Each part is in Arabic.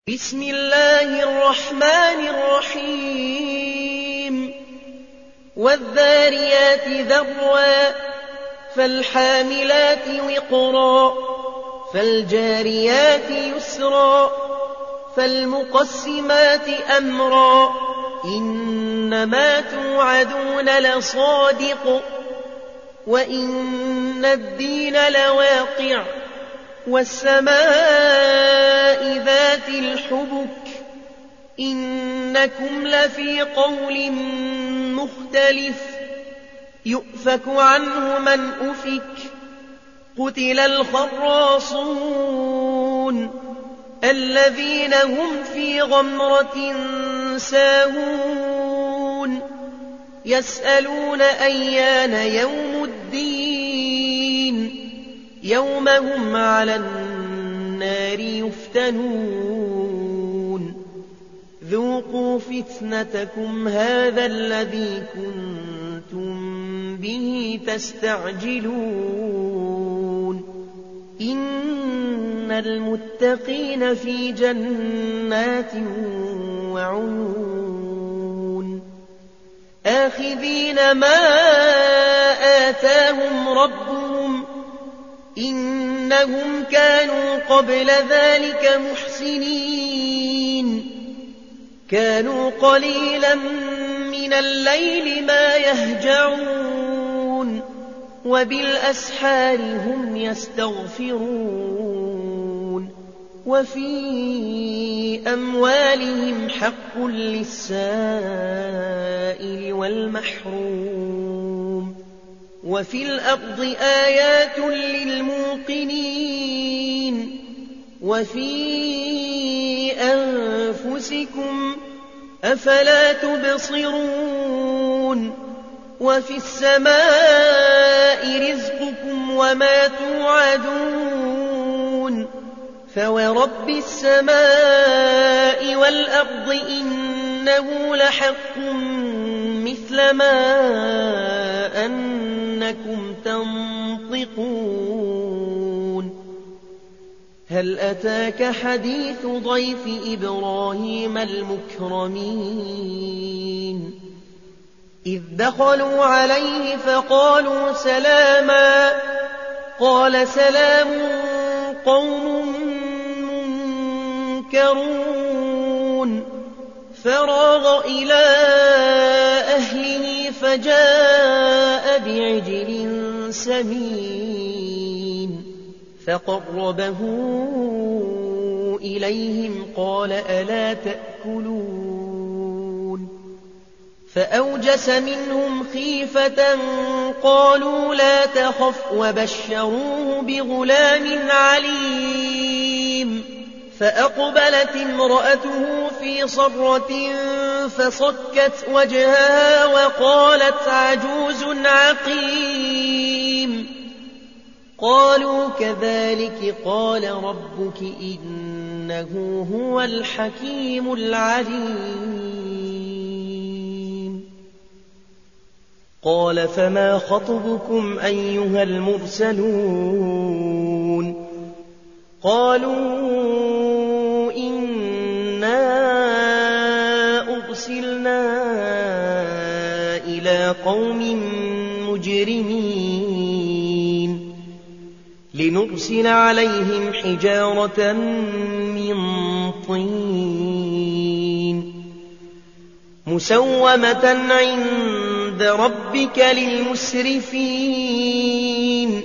بسم الله الرحمن الرحيم والذاريات ذروا فالحاملات وقرا فالجاريات يسرا فالمقسمات أمرا إنما توعدون لصادق وإن الدين لواقع والسماء ذات الحبك إنكم لفي قول مختلف يؤفك عنه من أفك قتل الخراصون الذين هم في غمرة ساهون يسألون أيان يوم الدين يوم هم على النار يفتنون ذوقوا فتنتكم هذا الذي كنتم به تستعجلون إن المتقين في جنات وعيون آخذين ما آتاهم ربهم إنهم كانوا قبل ذلك محسنين كانوا قليلا من الليل ما يهجعون وبالأسحار هم يستغفرون وفي أموالهم حق للسائل والمحروم وفي الأرض آيات للموقنين وفي أنفسكم أفلا تبصرون وفي السماء رزقكم وما توعدون فورب السماء والأرض إنه لحق مثل ما أنكم تنطقون هل أتاك حديث ضيف إبراهيم المكرمين إذ دخلوا عليه فقالوا سلاما قال سلام قوم منكرون فراغ إلى أهله فجاء بعجل سمين فقربه إليهم قال ألا تأكلون فأوجس منهم خيفة قالوا لا تخف وبشروه بغلام عليم فأقبلت امرأته في صرة فصكت وجهها وقالت عجوز عقيم قالوا كذلك قال ربك إنه هو الحكيم العليم قال فما خطبكم أيها المرسلون قالوا إنا أرسلنا إلى قوم مجرمين لنرسل عليهم حجارة من طين مسومة عند ربك للمسرفين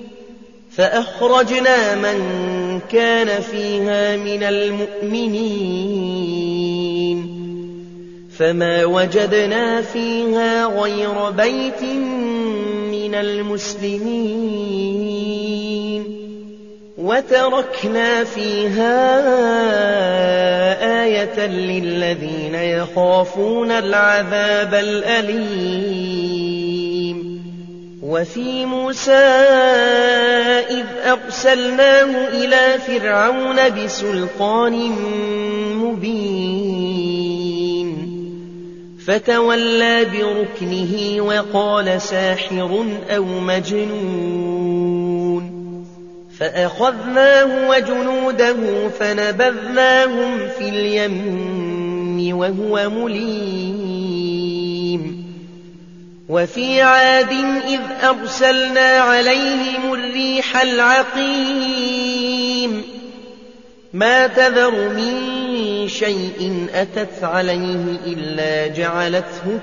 فأخرجنا من كان فيها من المؤمنين فما وجدنا فيها غير بيت من المسلمين وتركنا فيها آية للذين يخافون العذاب الأليم وفي موسى إذ أرسلناه إلى فرعون بسلطان مبين فتولى بركنه وقال ساحر أو مجنون فأخذناه وجنوده فنبذناهم في اليم وهو مليم وفي عاد إذ أرسلنا عليهم الريح العقيم ما تذر من شيء أتت عليه إلا جعلته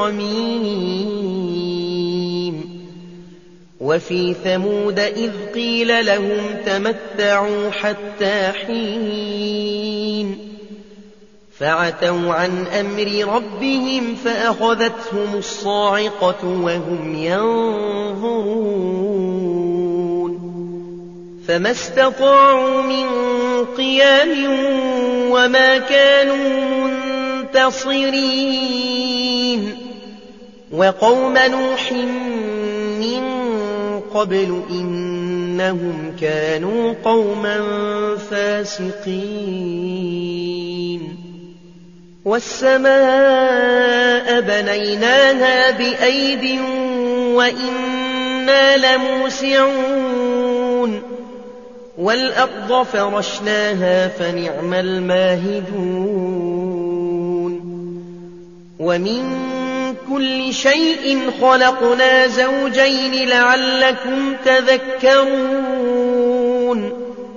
كالرميم وفي ثمود إذ قيل لهم تمتعوا حتى حين فعتوا عن أمر ربهم فأخذتهم الصاعقة وهم ينظرون فما استطاعوا من قيام وما كانوا منتصرين وقوم نوح من قبل إنهم كانوا قوما فاسقين والسماء بنيناها بأيد وإنا لموسعون والأرض فرشناها فنعم الماهدون ومن كل شيء خلقنا زوجين لعلكم تذكرون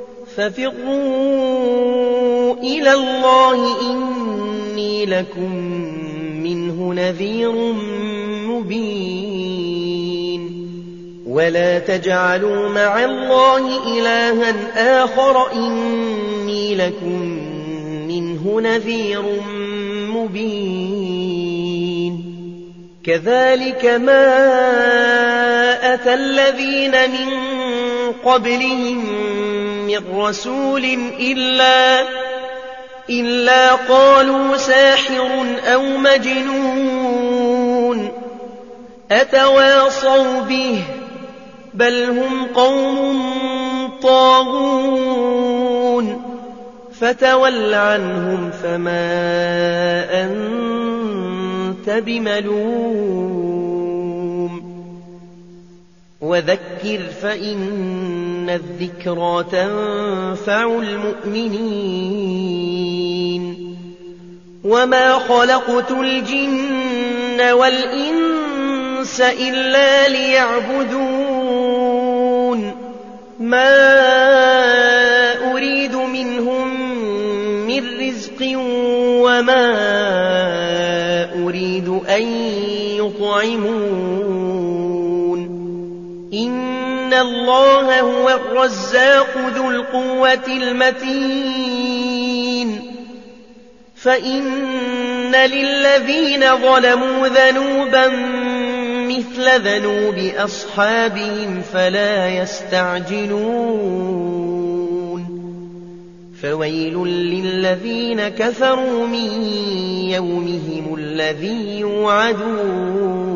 ففروا إلى الله إني لكم منه نذير مبين ولا تجعلوا مع الله إلها آخر إني لكم منه نذير مبين كذلك ما أتى الذين من قبلهم من رسول إلا قالوا ساحر أو مجنون أتواصوا به بل هم قوم طاغون فتول عنهم فما أنت بملوم وذكر فإن الذكرى تنفع المؤمنين وما خلقت الجن والإنس إلا ليعبدون ما أريد منهم من رزق وما أريد أن يطعمون إن الله هو الرزاق ذو القوة المتين فإن للذين ظلموا ذنوبا مثل ذنوب أصحابهم فلا يستعجلون فويل للذين كفروا من يومهم الذي يوعدون